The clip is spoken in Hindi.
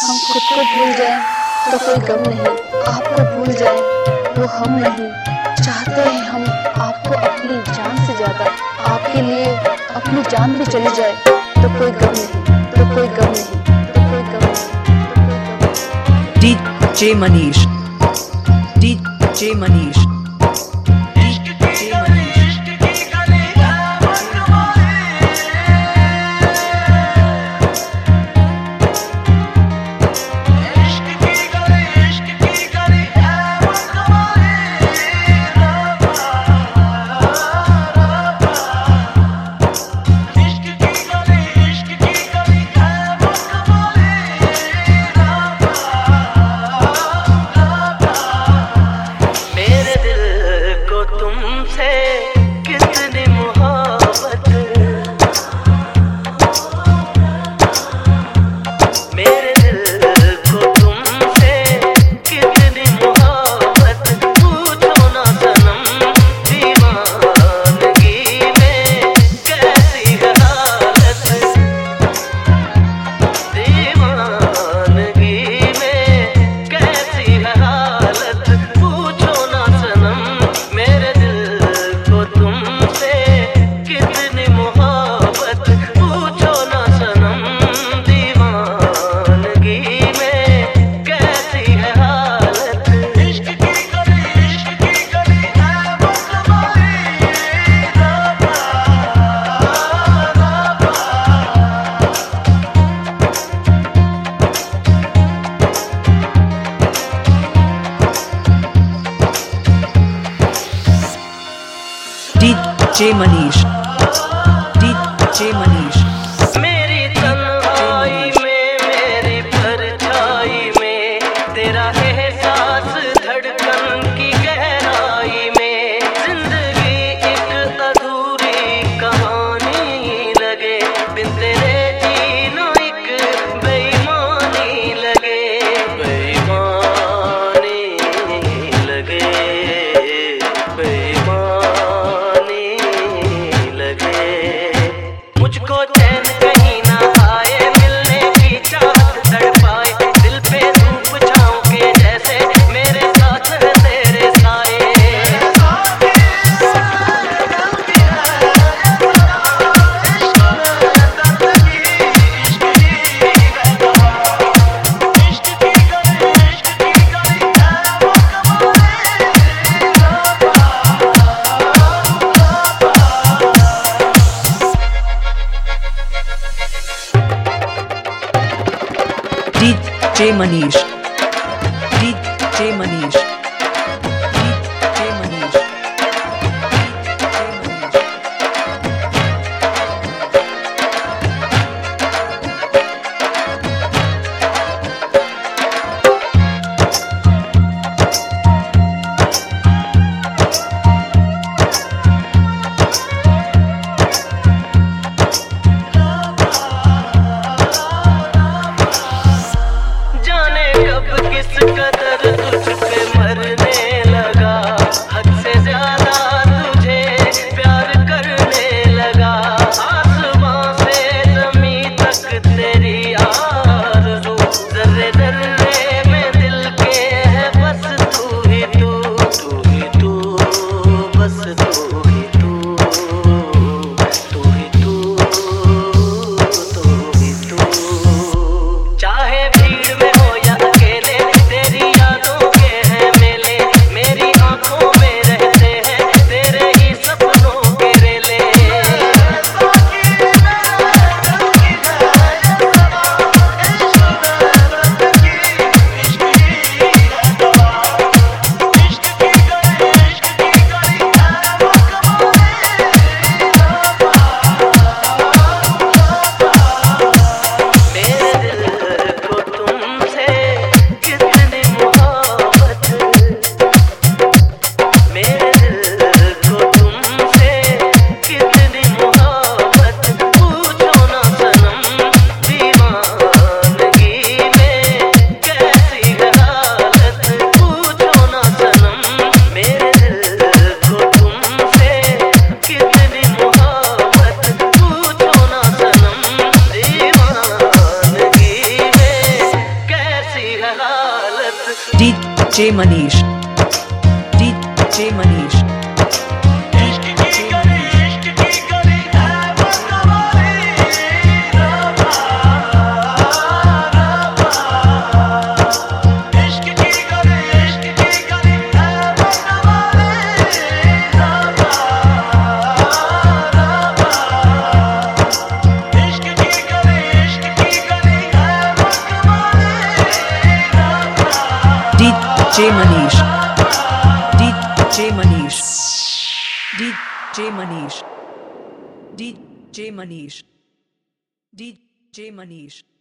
हम खुद को भूल जाएं तो कोई गम नहीं, आपको भूल जाएं वो हम नहीं। चाहते हैं हम आपको अपनी जान से ज्यादा, आपके लिए अपनी जान भी चली जाए तो कोई गम नहीं, तो कोई गम नहीं, तो कोई गम नहीं, तो कोई गम नहीं। DJ Manish, DJ Manish, DJ Manish. DJ Manish, DJ Manish. मेरी तन्हाई में, मेरी परछाई में, तेरा एहसास धड़कन की गहराई में। जिंदगी एक अधूरी कहानी लगे, बिन तेरे जीना एक बेईमानी लगे, बेईमानी लगे, बेईमानी लगे। मुझको चैन कहीं ना आए, मिलने की चाहत तड़पाए, दिल पे धूप छाँव के जैसे मेरे साथ है तेरे साए। DJ Manish, DJ Manish, DJ Manish, DJ Manish. जाने कब किस कदर तुझ पे है हालत। DJ Manish. DJ Manish. इश्क की गली है मतवाली रबा रबा। इश्क की गली है मतवाली रबा रबा। इश्क की गली है मतवाली रबा। DJ Manish. DJ Manish. DJ Manish. DJ Manish. DJ Manish.